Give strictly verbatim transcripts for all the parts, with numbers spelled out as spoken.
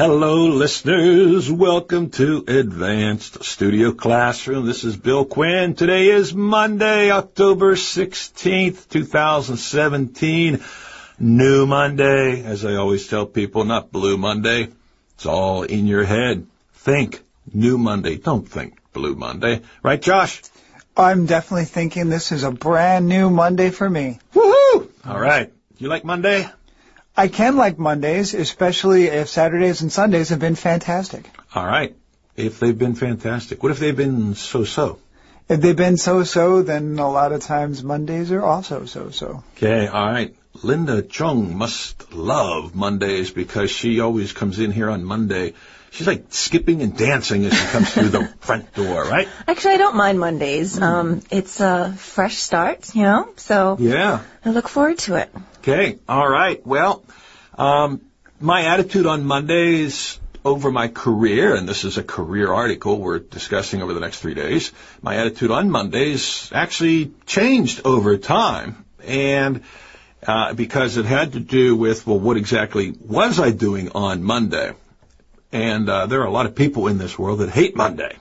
Hello, listeners. Welcome to Advanced Studio Classroom. This is Bill Quinn. Today is Monday, October sixteenth, two thousand seventeen. New Monday, as I always tell people, not Blue Monday. It's all in your head. Think New Monday. Don't think Blue Monday. Right, Josh? I'm definitely thinking this is a brand new Monday for me. Woohoo! All right. You like Monday? I can like Mondays, especially if Saturdays and Sundays have been fantastic. All right. If they've been fantastic. What if they've been so-so? If they've been so-so, then a lot of times Mondays are also so-so. Okay, all right. Linda Chung must love Mondays because she always comes in here on Monday. She's like skipping and dancing as she comes through the front door, right? Actually, I don't mind Mondays. Mm. Um, it's a fresh start, you know, so yeah. I look forward to it. Okay, all right. Well, um, my attitude on Mondays over my career, and this is a career article we're discussing over the next three days, my attitude on Mondays actually changed over time, and uh, because it had to do with, well, what exactly was I doing on Monday? And uh, there are a lot of people in this world that hate Monday.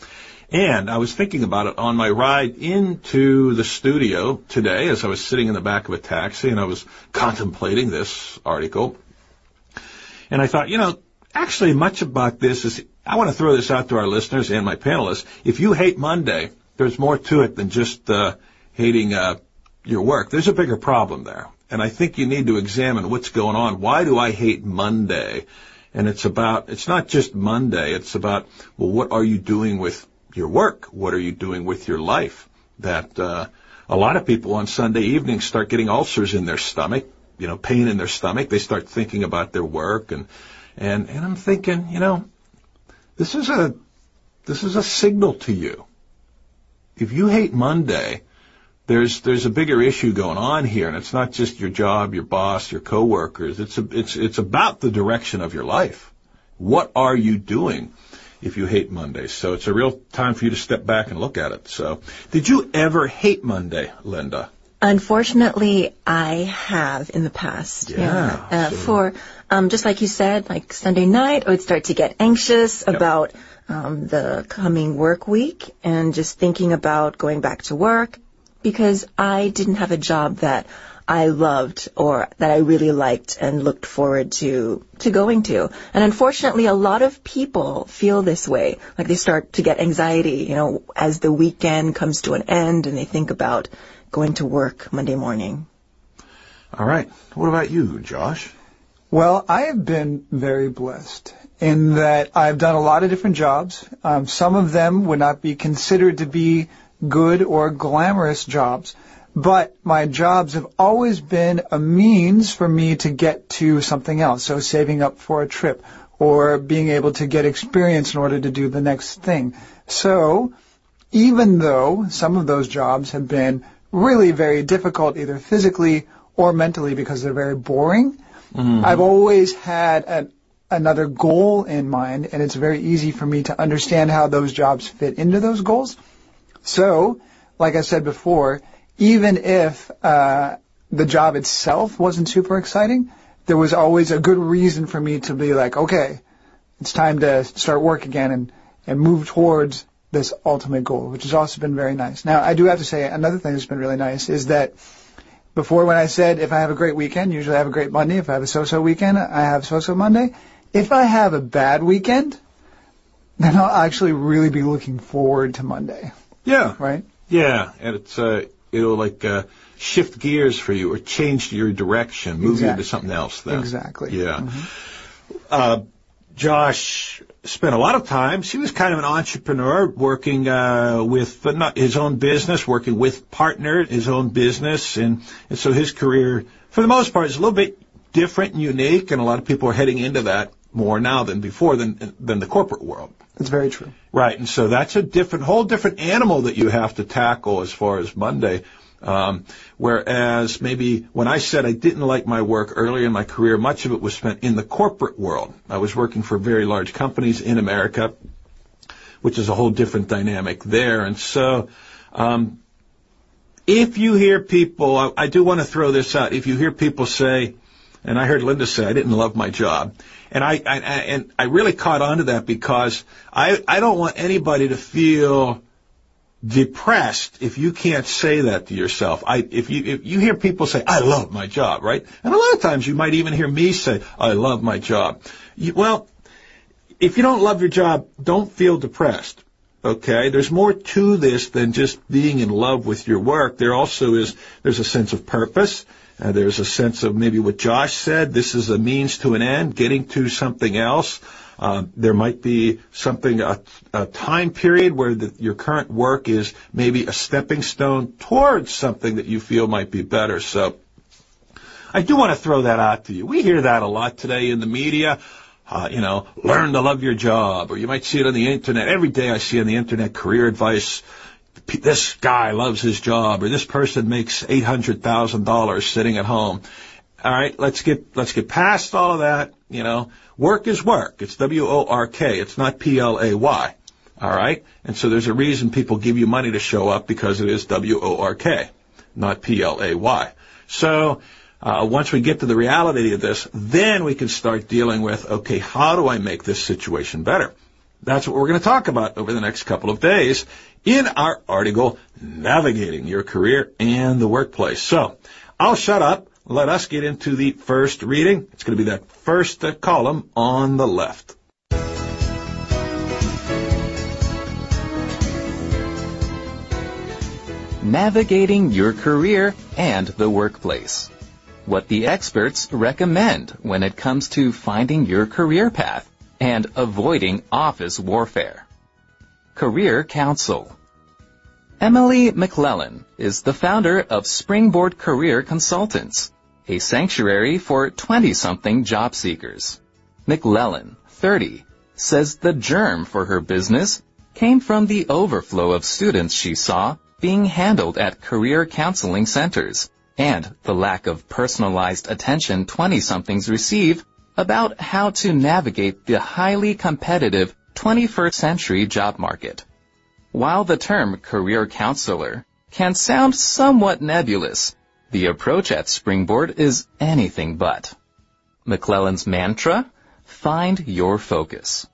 And I was thinking about it on my ride into the studio today as I was sitting in the back of a taxi and I was contemplating this article. And I thought, you know, actually much about this is, I want to throw this out to our listeners and my panelists. If you hate Monday, there's more to it than just uh, hating uh, your work. There's a bigger problem there. And I think you need to examine what's going on. Why do I hate Monday? And it's about, it's not just Monday. It's about, well, what are you doing with your work? What are you doing with your life? That uh, a lot of people on Sunday evenings start getting ulcers in their stomach, you know, pain in their stomach. They start thinking about their work. And, and, and I'm thinking, you know, this is a, this is a signal to you. If you hate Monday, There's there's a bigger issue going on here, and it's not just your job, your boss, your coworkers. It's a, it's it's about the direction of your life. What are you doing if you hate Mondays? So it's a real time for you to step back and look at it. So, did you ever hate Monday, Linda? Unfortunately, I have in the past. Yeah. yeah. Uh, so. For um, just like you said, like Sunday night, I would start to get anxious Yep. about um, the coming work week and just thinking about going back to work. Because I didn't have a job that I loved or that I really liked and looked forward to to going to. And unfortunately, a lot of people feel this way. Like they start to get anxiety, you know, as the weekend comes to an end and they think about going to work Monday morning. All right. What about you, Josh? Well, I have been very blessed in that I've done a lot of different jobs. Um, some of them would not be considered to be good or glamorous jobs, but my jobs have always been a means for me to get to something else. So saving up for a trip or being able to get experience in order to do the next thing. So even though some of those jobs have been really very difficult, either physically or mentally because they're very boring, mm-hmm. I've always had a, another goal in mind, and it's very easy for me to understand how those jobs fit into those goals. So, like I said before, even if uh, the job itself wasn't super exciting, there was always a good reason for me to be like, okay, it's time to start work again and, and move towards this ultimate goal, which has also been very nice. Now, I do have to say another thing that's been really nice is that before when I said if I have a great weekend, usually I have a great Monday. If I have a so-so weekend, I have so-so Monday. If I have a bad weekend, then I'll actually really be looking forward to Monday. Yeah. Right? Yeah, and it's uh, it'll like uh, shift gears for you or change your direction, move exactly. you into something else then. Exactly. Yeah. Mm-hmm. Uh, Josh spent a lot of time. He was kind of an entrepreneur working uh, with uh, not his own business, working with partners, his own business. And, and so his career, for the most part, is a little bit different and unique, and a lot of people are heading into that more now than before than than the corporate world. That's very true. Right, and so that's a different, whole different animal that you have to tackle as far as Monday. Um, whereas maybe when I said I didn't like my work earlier in my career, much of it was spent in the corporate world. I was working for very large companies in America, which is a whole different dynamic there. And so um, if you hear people, I, I do want to throw this out, if you hear people say, And I heard Linda say, I didn't love my job. And I, I, I and I really caught on to that because I, I don't want anybody to feel depressed if you can't say that to yourself. I, if you, if you hear people say, I love my job, right? And a lot of times you might even hear me say, I love my job. You, well, if you don't love your job, don't feel depressed. Okay, there's more to this than just being in love with your work. There also is, there's a sense of purpose. Uh, there's a sense of maybe what Josh said, this is a means to an end, getting to something else. Uh, there might be something, a, a time period where the, your current work is maybe a stepping stone towards something that you feel might be better. So I do want to throw that out to you. We hear that a lot today in the media. Uh, you know, learn to love your job, or you might see it on the internet. Every day I see on the internet career advice, this guy loves his job, or this person makes eight hundred thousand dollars sitting at home. All right, let's get, let's get past all of that. You know, work is work. It's W O R K. It's not P L A Y. All right. And so there's a reason people give you money to show up, because it is W O R K, not P L A Y. So, Uh, once we get to the reality of this, then we can start dealing with, okay, how do I make this situation better? That's what we're going to talk about over the next couple of days in our article, Navigating Your Career and the Workplace. So I'll shut up. Let us get into the first reading. It's going to be that first uh, column on the left. Navigating Your Career and the Workplace. What the experts recommend when it comes to finding your career path and avoiding office warfare. Career Counsel. Emily McClellan is the founder of Springboard Career Consultants, a sanctuary for twenty-something job seekers. McClellan, thirty, says the germ for her business came from the overflow of students she saw being handled at career counseling centers, and the lack of personalized attention twenty-somethings receive about how to navigate the highly competitive twenty-first century job market. While the term career counselor can sound somewhat nebulous, the approach at Springboard is anything but. McClellan's mantra: find your focus.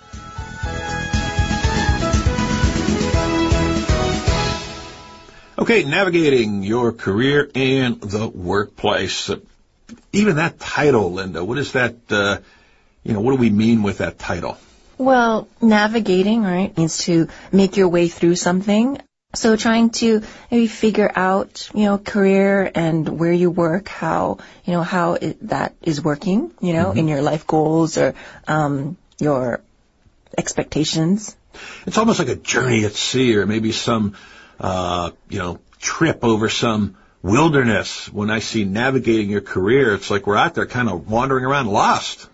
Okay, navigating your career and the workplace. Uh, even that title, Linda, what is that, uh, you know, what do we mean with that title? Well, navigating, right, means to make your way through something. So trying to maybe figure out, you know, career and where you work, how, you know, how it, that is working, you know, mm-hmm. in your life goals or um, your expectations. It's almost like a journey at sea, or maybe some Uh, you know, trip over some wilderness. When I see navigating your career, it's like we're out there kind of wandering around lost.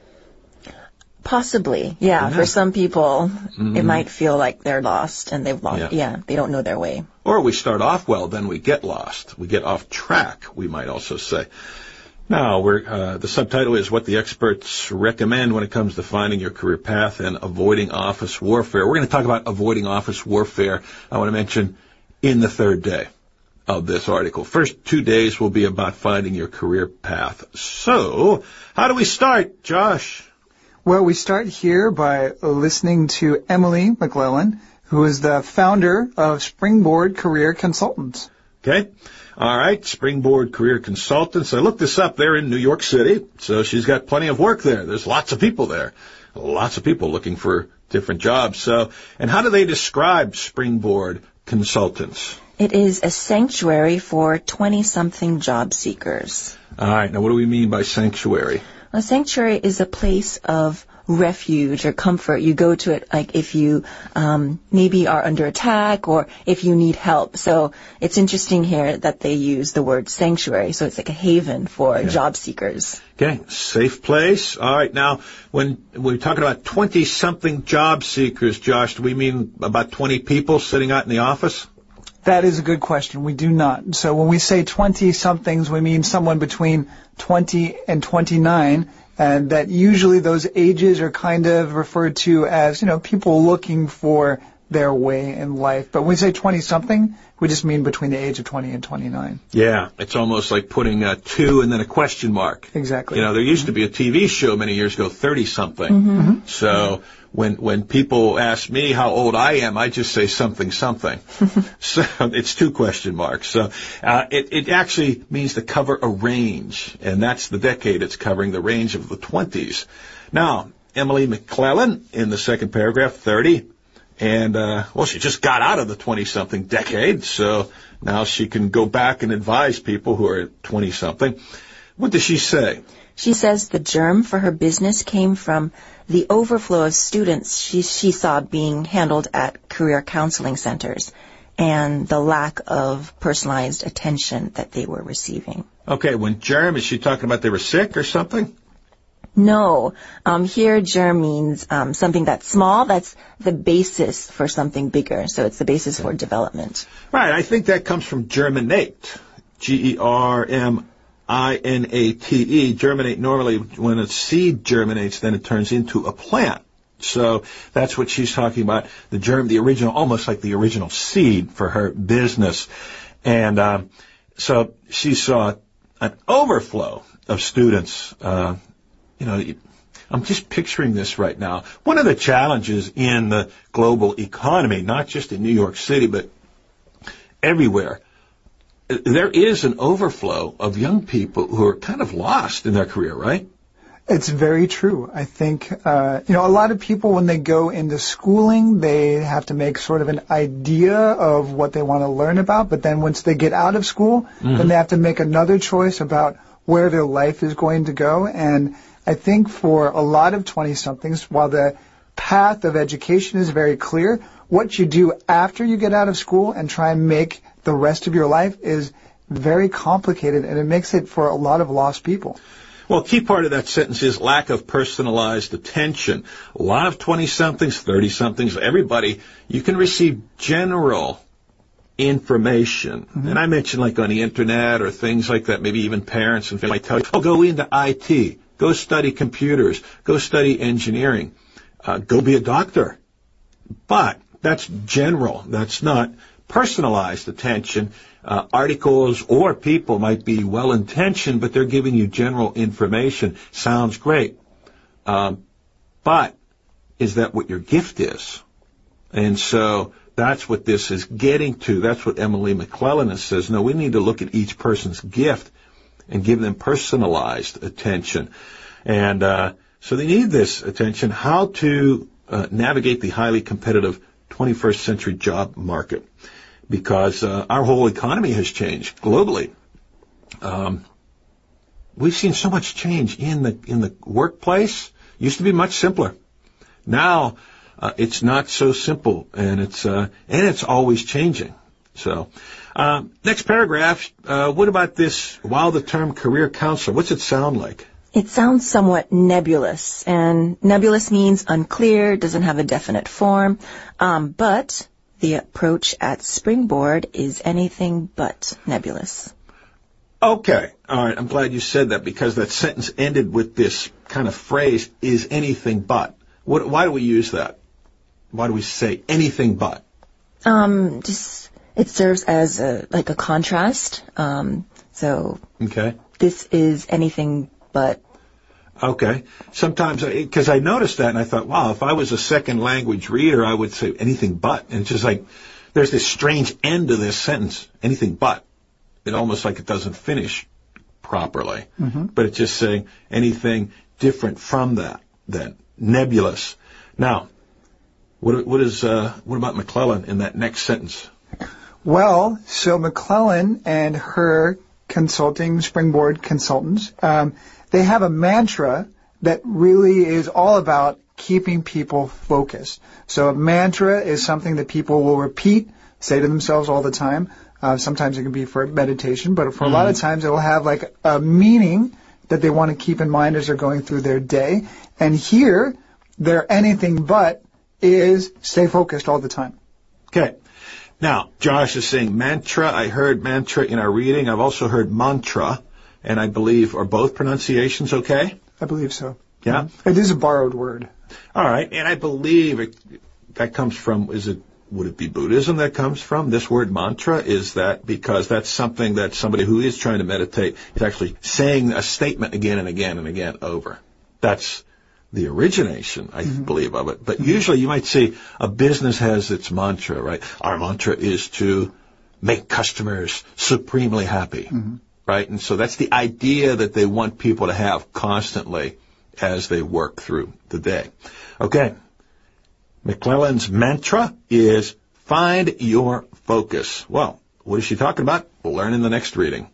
Possibly, yeah. yeah. For some people, mm-hmm. it might feel like they're lost and they've lost, yeah. yeah, they don't know their way. Or we start off well, then we get lost. We get off track, we might also say. Now, we're, uh, the subtitle is What the Experts Recommend When It Comes to Finding Your Career Path and Avoiding Office Warfare. We're going to talk about avoiding office warfare. I want to mention in the third day of this article. First two days will be about finding your career path. So, how do we start, Josh? Well, we start here by listening to Emily McClellan, who is the founder of Springboard Career Consultants. Okay. All right. Springboard Career Consultants. I looked this up. They're in New York City, so she's got plenty of work there. There's lots of people there. Lots of people looking for different jobs. So, and how do they describe Springboard Consultants? It is a sanctuary for twenty-something job seekers. All right. Now, what do we mean by sanctuary? A sanctuary is a place of refuge or comfort. You go to it like if you um, maybe are under attack or if you need help. So it's interesting here that they use the word sanctuary. So it's like a haven for yeah. job seekers. Okay, safe place. All right. Now, when we're talking about twenty-something job seekers, Josh, do we mean about twenty people sitting out in the office? That is a good question. We do not. So when we say twenty-somethings, we mean someone between twenty and twenty-nine, and that usually those ages are kind of referred to as, you know, people looking for their way in life. But when we say twenty-something, we just mean between the age of twenty and twenty-nine. Yeah, it's almost like putting a two and then a question mark. Exactly. You know, there used to be a T V show many years ago, thirty-something. Mm-hmm. So when when people ask me how old I am, I just say something, something. So it's two question marks. So uh, it, it actually means to cover a range, and that's the decade it's covering, the range of the twenties. Now, Emily McClellan, in the second paragraph, thirty. And, uh, well, she just got out of the twenty-something decade, so now she can go back and advise people who are twenty-something. What does she say? She says the germ for her business came from the overflow of students she, she saw being handled at career counseling centers and the lack of personalized attention that they were receiving. Okay, when germ, is she talking about they were sick or something? No. Um, here, germ means um, something that's small. That's the basis for something bigger. So it's the basis for development. Right. I think that comes from germinate. G E R M I N A T E. Germinate, normally when a seed germinates, then it turns into a plant. So that's what she's talking about, the germ, the original, almost like the original seed for her business. And um, so she saw an overflow of students. Uh, you know, I'm just picturing this right now. One of the challenges in the global economy, not just in New York City, but everywhere, there is an overflow of young people who are kind of lost in their career, right? It's very true. I think, uh, you know, a lot of people, when they go into schooling, they have to make sort of an idea of what they want to learn about. But then once they get out of school, mm-hmm. then they have to make another choice about where their life is going to go. And I think for a lot of twenty-somethings, while the path of education is very clear, what you do after you get out of school and try and make the rest of your life is very complicated, and it makes it for a lot of lost people. Well, a key part of that sentence is lack of personalized attention. A lot of twenty-somethings, thirty-somethings, everybody, you can receive general information. Mm-hmm. And I mentioned like on the Internet or things like that, maybe even parents and family tell you, oh, go into I T, go study computers, go study engineering, uh, go be a doctor. But that's general. That's not personalized attention. Uh, articles or people might be well-intentioned, but they're giving you general information. Sounds great. Um, but is that what your gift is? And so that's what this is getting to. That's what Emily McClellan says. No, we need to look at each person's gift and give them personalized attention. And uh, so they need this attention. How to uh, navigate the highly competitive twenty-first century job market. Because uh, our whole economy has changed globally. Um, we've seen so much change in the in the workplace. Used to be much simpler. Now uh, it's not so simple, and it's uh, and it's always changing. So, uh, next paragraph. Uh, what about this? While the term career counselor, what's it sound like? It sounds somewhat nebulous, and nebulous means unclear, doesn't have a definite form, um, but the approach at Springboard is anything but nebulous. Okay. All right. I'm glad you said that, because that sentence ended with this kind of phrase, is anything but. What, why do we use that? Why do we say anything but? Um, just, it serves as a, like a contrast. Um, so. Okay. This is anything but. Okay. Sometimes, because I, I noticed that and I thought, wow, if I was a second language reader, I would say anything but. And it's just like, there's this strange end to this sentence, anything but. It almost like it doesn't finish properly. Mm-hmm. But it's just saying anything different from that, then. Nebulous. Now, what, what is, uh, what about McClellan in that next sentence? Well, so McClellan and her consulting, Springboard consultants, um, they have a mantra that really is all about keeping people focused. So a mantra is something that people will repeat, say to themselves all the time. Uh, sometimes it can be for meditation, but for mm. a lot of times it will have like a meaning that they want to keep in mind as they're going through their day. And here, their anything but is stay focused all the time. Okay. Now, Josh is saying mantra. I heard mantra in our reading. I've also heard mantra. And I believe, are both pronunciations okay? I believe so. Yeah? It is a borrowed word. All right. And I believe it, that comes from, is it would it be Buddhism that comes from? This word mantra, is that because that's something that somebody who is trying to meditate is actually saying a statement again and again and again over. That's the origination, I mm-hmm. believe, of it. But mm-hmm. usually you might see a business has its mantra, right? Our mantra is to make customers supremely happy, mm-hmm. right? And so that's the idea that they want people to have constantly as they work through the day. Okay. McClellan's mantra is find your focus. Well, what is she talking about? We'll learn in the next reading.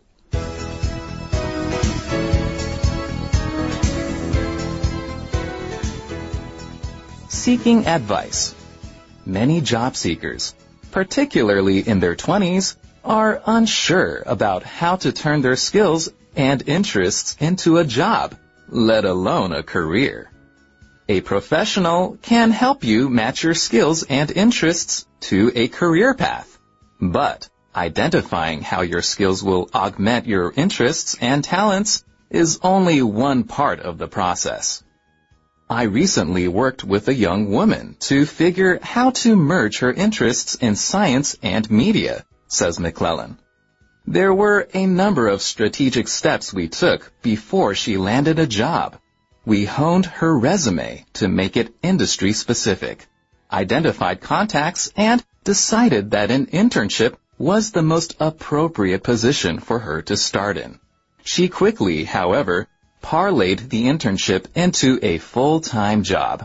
Seeking advice. Many job seekers, particularly in their twenties, are unsure about how to turn their skills and interests into a job, let alone a career. A professional can help you match your skills and interests to a career path. But identifying how your skills will augment your interests and talents is only one part of the process. I recently worked with a young woman to figure how to merge her interests in science and media, says McClellan. There were a number of strategic steps we took before she landed a job. We honed her resume to make it industry-specific, identified contacts, and decided that an internship was the most appropriate position for her to start in. She quickly, however, parlayed the internship into a full-time job.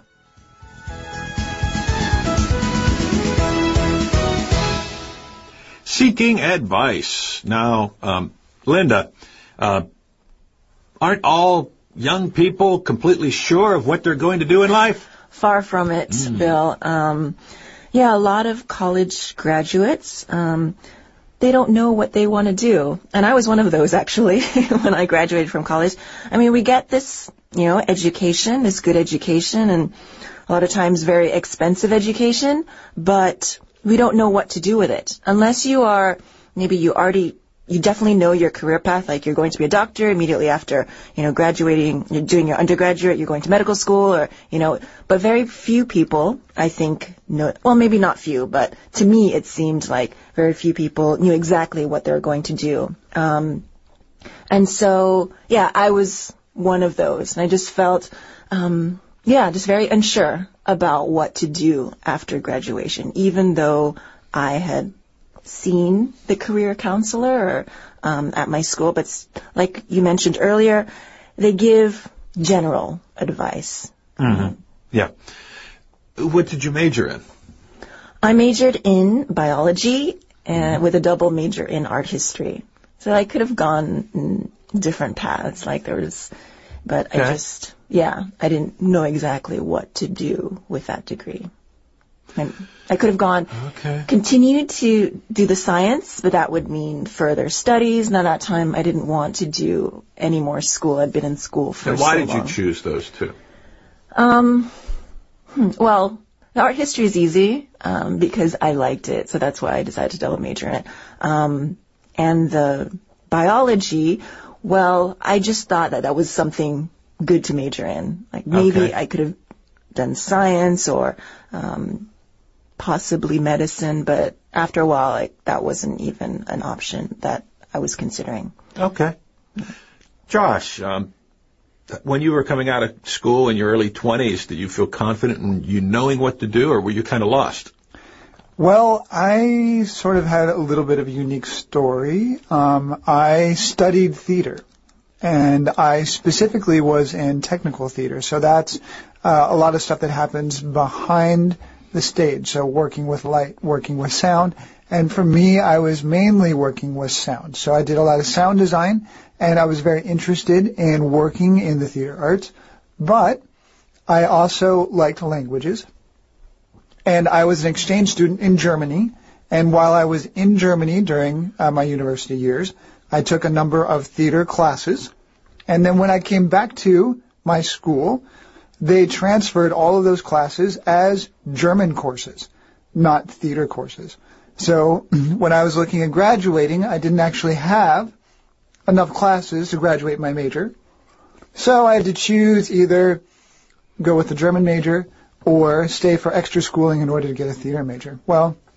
Seeking advice. Now, um, Linda, uh, aren't all young people completely sure of what they're going to do in life? Far from it, mm. Bill. Um, yeah, a lot of college graduates, um, they don't know what they want to do. And I was one of those, actually, when I graduated from college. I mean, we get this, you know, education, this good education, and a lot of times very expensive education, but we don't know what to do with it. Unless you are, maybe you already you definitely know your career path, like you're going to be a doctor immediately after, you know, graduating, you're doing your undergraduate, you're going to medical school, or, you know, but very few people, I think, know, well, maybe not few, but to me it seemed like very few people knew exactly what they were going to do. Um, and so, yeah, I was one of those, and I just felt, um, yeah, just very unsure about what to do after graduation, even though I had seen the career counselor or, um, at my school, but like you mentioned earlier, they give general advice. Mm-hmm. Yeah. What did you major in? I majored in biology and with a double major in art history. So I could have gone in different paths, like there was, but okay. I just, yeah, I didn't know exactly what to do with that degree. And I could have gone, okay. continued to do the science, but that would mean further studies. And at that time, I didn't want to do any more school. I'd been in school for and why so did long. you choose those two? Um, well, the art history is easy um, because I liked it, so that's why I decided to double major in it. Um, and the biology, well, I just thought that that was something good to major in. Like maybe okay. I could have done science or um, possibly medicine, but after a while, like, that wasn't even an option that I was considering. Okay. Josh, um, when you were coming out of school in your early twenties, did you feel confident in you knowing what to do, or were you kind of lost? Well, I sort of had a little bit of a unique story. Um, I studied theater, and I specifically was in technical theater, so that's uh, a lot of stuff that happens behind the stage, so working with light, working with sound, and for me, I was mainly working with sound. So I did a lot of sound design, and I was very interested in working in the theater arts, but I also liked languages, and I was an exchange student in Germany, and while I was in Germany during uh, my university years, I took a number of theater classes, and then when I came back to my school, they transferred all of those classes as German courses, not theater courses. So when I was looking at graduating, I didn't actually have enough classes to graduate my major. So I had to choose either go with the German major or stay for extra schooling in order to get a theater major. Well,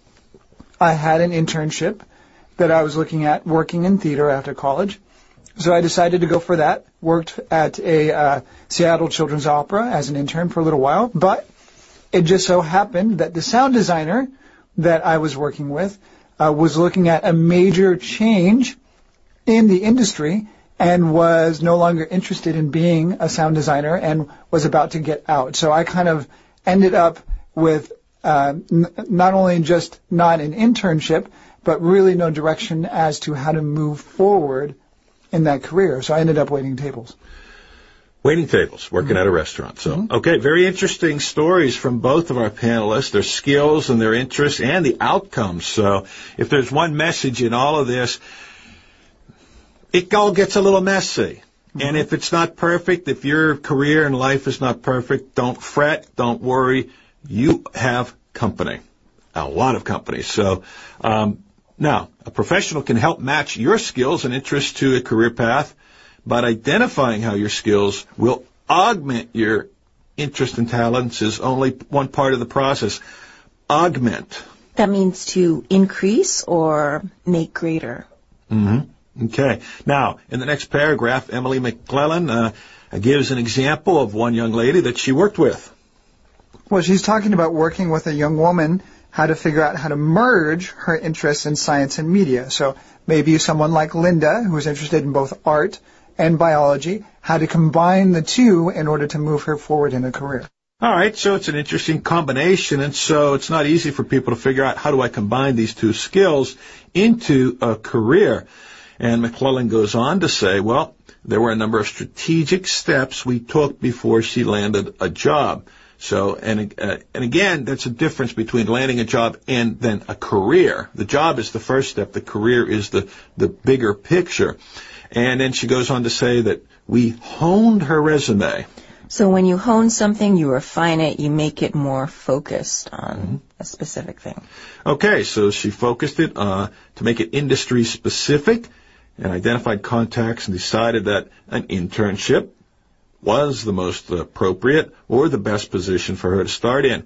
I had an internship that I was looking at working in theater after college. So I decided to go for that. Worked at a uh, Seattle Children's Opera as an intern for a little while. But it just so happened that the sound designer that I was working with uh, was looking at a major change in the industry and was no longer interested in being a sound designer and was about to get out. So I kind of ended up with uh, n- not only just not an internship, but really no direction as to how to move forward in that career. So I ended up waiting tables. Waiting tables, working mm-hmm. at a restaurant. So, mm-hmm. okay, very interesting stories from both of our panelists, their skills and their interests and the outcomes. So if there's one message in all of this, it all gets a little messy. Mm-hmm. And if it's not perfect, if your career and life is not perfect, don't fret, don't worry. You have company, a lot of company. So um, now, a professional can help match your skills and interests to a career path, but identifying how your skills will augment your interests and talents is only one part of the process. Augment. That means to increase or make greater. Mm-hmm. Okay. Now, in the next paragraph, Emily McClellan uh, gives an example of one young lady that she worked with. Well, she's talking about working with a young woman, how to figure out how to merge her interests in science and media. So maybe someone like Linda, who's interested in both art and biology, how to combine the two in order to move her forward in a career. All right, so it's an interesting combination, and so it's not easy for people to figure out how do I combine these two skills into a career. And McClellan goes on to say, well, there were a number of strategic steps we took before she landed a job. So, and uh, and again, that's a difference between landing a job and then a career. The job is the first step. The career is the, the bigger picture. And then she goes on to say that we honed her resume. So when you hone something, you refine it, you make it more focused on mm-hmm. a specific thing. Okay, so she focused it uh, to make it industry specific and identified contacts and decided that an internship was the most appropriate or the best position for her to start in.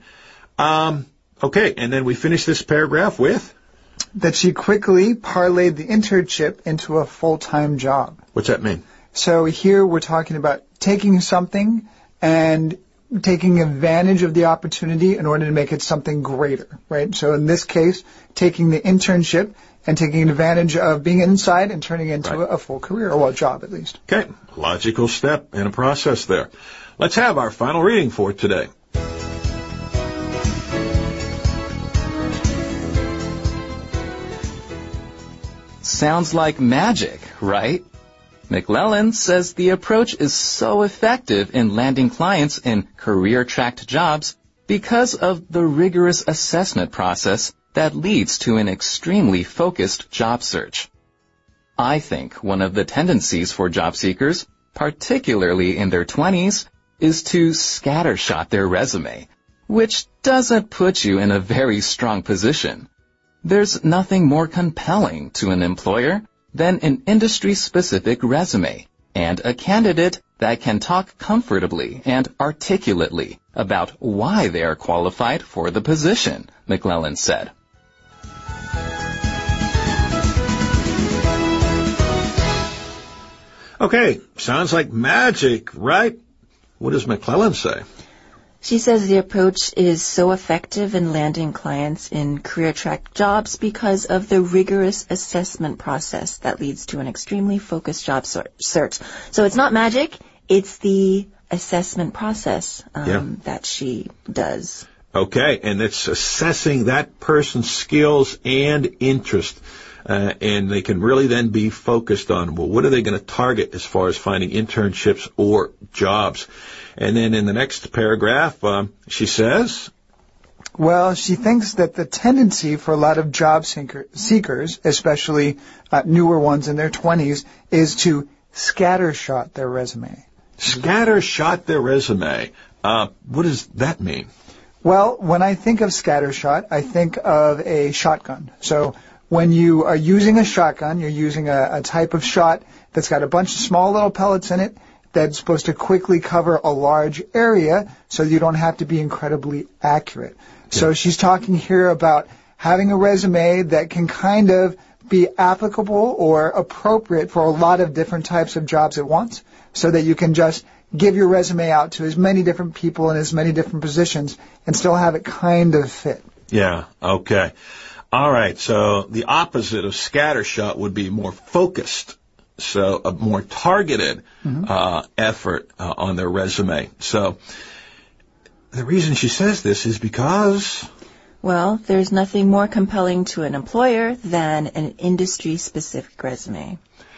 Um, okay, and then we finish this paragraph with? That she quickly parlayed the internship into a full-time job. What's that mean? So here we're talking about taking something and taking advantage of the opportunity in order to make it something greater, right? So in this case, taking the internship and taking advantage of being inside and turning it into right. a, a full career, or a job at least. Okay, logical step and a process there. Let's have our final reading for today. Sounds like magic, right? McClellan says the approach is so effective in landing clients in career-tracked jobs because of the rigorous assessment process that leads to an extremely focused job search. I think one of the tendencies for job seekers, particularly in their twenties, is to scattershot their resume, which doesn't put you in a very strong position. There's nothing more compelling to an employer than an industry-specific resume and a candidate that can talk comfortably and articulately about why they are qualified for the position, McClellan said. Okay, sounds like magic, right? What does McClellan say? She says the approach is so effective in landing clients in career-track jobs because of the rigorous assessment process that leads to an extremely focused job search. So it's not magic, it's the assessment process um, yeah. that she does. Okay, and it's assessing that person's skills and interest. Uh, and they can really then be focused on, well, what are they going to target as far as finding internships or jobs? And then in the next paragraph, um, she says, well, she thinks that the tendency for a lot of job seeker- seekers, especially uh, newer ones in their twenties, is to scattershot their resume. Scattershot their resume. Uh, what does that mean? Well, when I think of scattershot, I think of a shotgun. So when you are using a shotgun, you're using a, a type of shot that's got a bunch of small little pellets in it that's supposed to quickly cover a large area so you don't have to be incredibly accurate. Yeah. So she's talking here about having a resume that can kind of be applicable or appropriate for a lot of different types of jobs at once, so that you can just give your resume out to as many different people in as many different positions and still have it kind of fit. Yeah, okay. All right, so the opposite of scattershot would be more focused, so a more targeted mm-hmm. uh, effort uh, on their resume. So the reason she says this is because... Well, there's nothing more compelling to an employer than an industry-specific resume.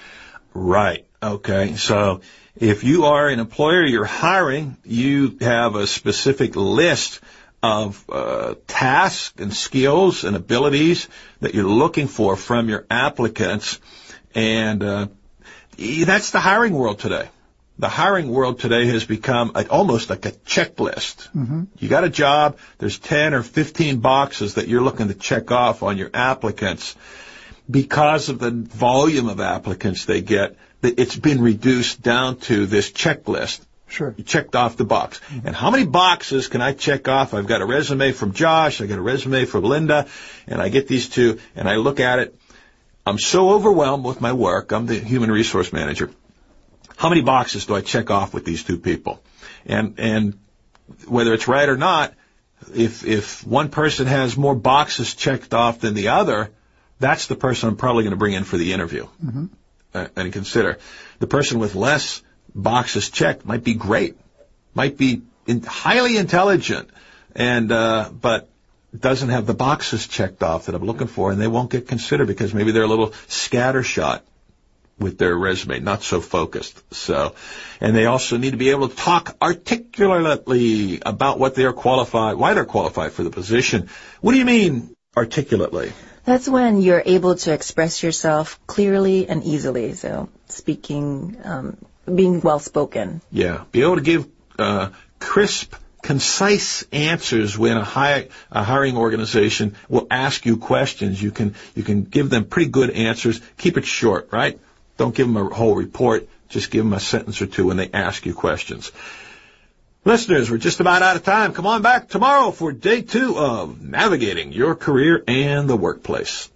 Right, okay. So if you are an employer, you're hiring, you have a specific list of uh, tasks and skills and abilities that you're looking for from your applicants. And uh, that's the hiring world today. The hiring world today has become a, almost like a checklist. Mm-hmm. You got a job, there's ten or fifteen boxes that you're looking to check off on your applicants. Because of the volume of applicants they get, it's been reduced down to this checklist. Sure. You checked off the box. Mm-hmm. And how many boxes can I check off? I've got a resume from Josh, I got a resume from Linda, and I get these two, and I look at it. I'm so overwhelmed with my work. I'm the human resource manager. How many boxes do I check off with these two people? And and whether it's right or not, if if one person has more boxes checked off than the other, that's the person I'm probably going to bring in for the interview. Mm-hmm. Uh, and consider the person with less boxes checked might be great, might be in, highly intelligent, and uh, but doesn't have the boxes checked off that I'm looking for, and they won't get considered because maybe they're a little scattershot with their resume, not so focused. So, and they also need to be able to talk articulately about what they are qualified, why they're qualified for the position. What do you mean articulately? That's when you're able to express yourself clearly and easily. So speaking, um, being well-spoken. Yeah, be able to give uh, crisp, concise answers when a, high, a hiring organization will ask you questions. You can you can give them pretty good answers. Keep it short, right? Don't give them a whole report. Just give them a sentence or two when they ask you questions. Listeners, we're just about out of time. Come on back tomorrow for day two of Navigating Your Career and the Workplace.